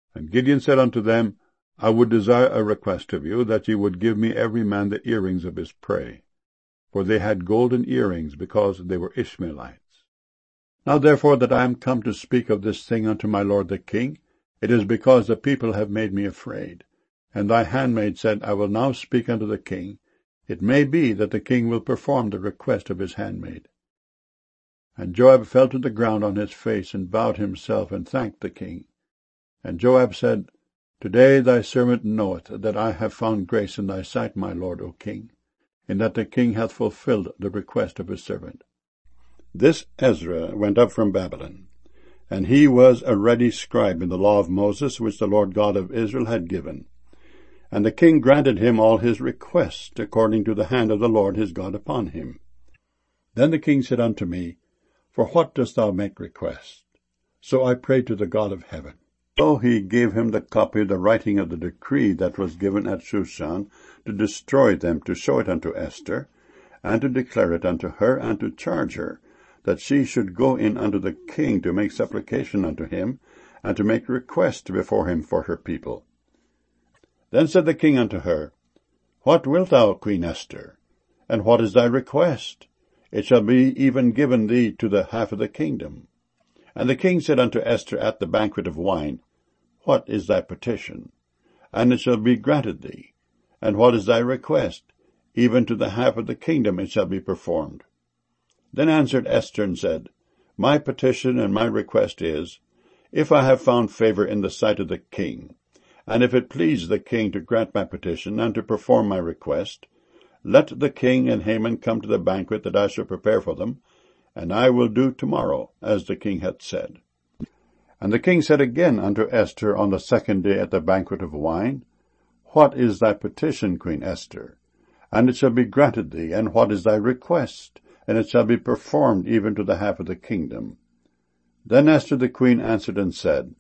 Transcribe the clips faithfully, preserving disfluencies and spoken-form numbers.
And Gideon said unto them, I would desire a request of you, that ye would give me every man the earrings of his prey. For they had golden earrings, because they were Ishmaelites. Now therefore that I am come to speak of this thing unto my lord the king, it is because the people have made me afraid. And thy handmaid said, I will now speak unto the king. It may be that the king will perform the request of his handmaid. And Joab fell to the ground on his face, and bowed himself, and thanked the king. And Joab said, Today thy servant knoweth that I have found grace in thy sight, my lord, O king, in that the king hath fulfilled the request of his servant. This Ezra went up from Babylon, and he was a ready scribe in the law of Moses, which the Lord God of Israel had given. And the king granted him all his requests, according to the hand of the Lord his God upon him. Then the king said unto me, For what dost thou make request? So I prayed to the God of heaven. So he gave him the copy of the writing of the decree that was given at Shushan, to destroy them, to show it unto Esther, and to declare it unto her, and to charge her, that she should go in unto the king to make supplication unto him, and to make request before him for her people. Then said the king unto her, What wilt thou, Queen Esther? And what is thy request? It shall be even given thee to the half of the kingdom. And the king said unto Esther at the banquet of wine, What is thy petition? And it shall be granted thee. And what is thy request? Even to the half of the kingdom it shall be performed. Then answered Esther and said, My petition and my request is, if I have found favor in the sight of the king, and if it please the king to grant my petition and to perform my request, let the king and Haman come to the banquet that I shall prepare for them, and I will do tomorrow as the king hath said. And the king said again unto Esther on the second day at the banquet of wine, What is thy petition, Queen Esther? And it shall be granted thee. And what is thy request? And it shall be performed even to the half of the kingdom. Then Esther the queen answered and said,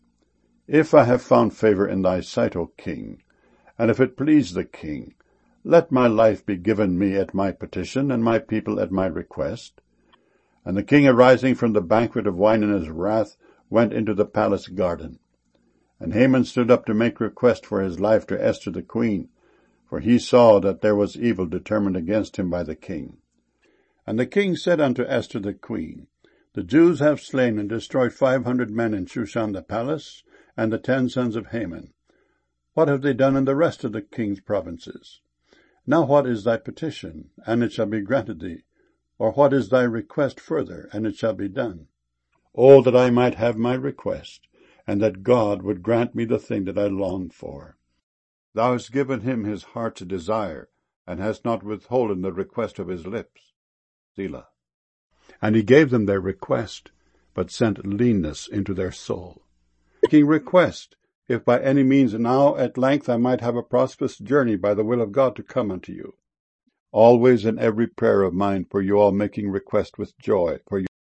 If I have found favor in thy sight, O king, and if it please the king, let my life be given me at my petition, and my people at my request. And the king, arising from the banquet of wine in his wrath, went into the palace garden. And Haman stood up to make request for his life to Esther the queen, for he saw that there was evil determined against him by the king. And the king said unto Esther the queen, The Jews have slain and destroyed five hundred men in Shushan the palace, and the ten sons of Haman. What have they done in the rest of the king's provinces? Now what is thy petition? And it shall be granted thee. Or what is thy request further? And it shall be done. Oh, that I might have my request, and that God would grant me the thing that I longed for. Thou hast given him his heart's desire, and hast not withholden the request of his lips. Selah. And he gave them their request, but sent leanness into their soul. Making request, if by any means now at length I might have a prosperous journey by the will of God to come unto you. Always in every prayer of mine for you all making request with joy, for you